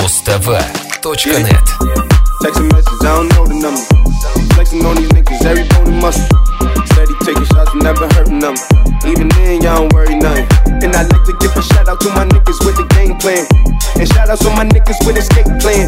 mustv.net. Text a message, I don't know the number. Flexing on these niggas, every bone and muscle. Steady taking shots, never hurting them. Even then, y'all don't worry nothing. And I like to give a shout out to my niggas with the game plan. And shout out to my niggas with escape plans.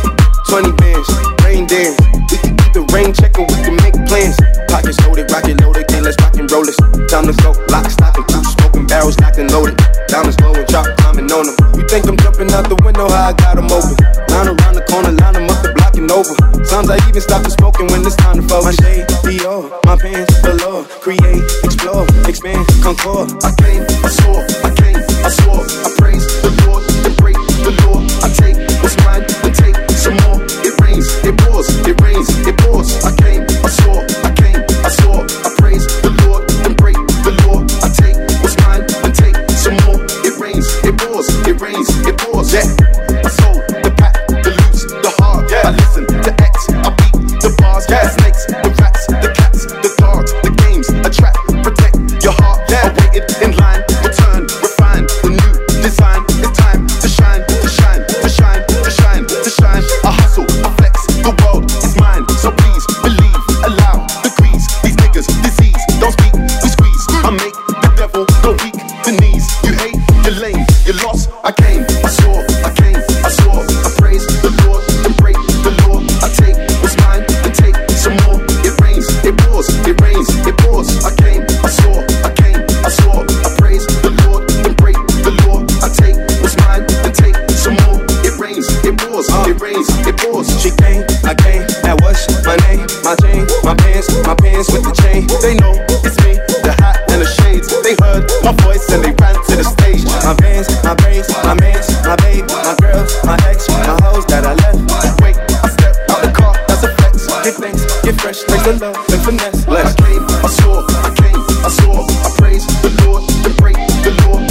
20 bands, rain dance. We can keep the rain check and we can make plans. Pockets loaded, rocket loaded, okay, let's rock and roll this. Time to go, lock, stock, and two smoking barrels locked and loaded. Diamonds glowing, drop, climbing on them. You think I'm jumping out the window, how I got them open. Line around the corner, line them up, the block and over. Sometimes I even stop the smoking when it's time to fall. My shade, Dior, my pants, galore. Create, explore, expand, concord. I came, I saw, I came, I saw. I praise the Lord, and break the law. I take what's mine, and take some more. It rains, it pours, it rains, it pours. I came, I saw, I came, I saw. I praise the Lord, and break the law. I take what's mine, and take some more. It rains, it pours, it rains, it pours. Yeah, I sold the pack, the loose, the hard. Yeah, I listen to X, I beat the bars. Yeah, the snakes, the rats, the cats, the dogs, the games, attract, protect your heart. Yeah, I waited in line, return, refine the new design. It's time to shine, to shine, to shine, to shine, to shine. I hustle, I flex, the world is mine. So please believe, allow the grease. These niggas, disease, don't speak, we squeeze. I make the devil go weak, the knees. You hate, you're lame, you're lost. I came, I saw, I came, I saw. I praise the Lord and break the law. I take what's mine and take some more. It rains, it pours, it rains, it pours. I came, I saw, I came, I saw. I praise the Lord and break the law. I take what's mine and take some more. It rains, it pours, it rains, it pours. She came, I came, that was my name. My chain, my pants with the chain. They know it's me, the hat and the shades. They heard my voice and they ran to the stage. My vans, my braids, my mans, my babe, my girl, my ex, my hoes that I left. Wait, I step out the car, that's a flex. Get thanks, get fresh, thanks to love and finesse. I came, I saw, I came, I saw. I praise the Lord and break the law.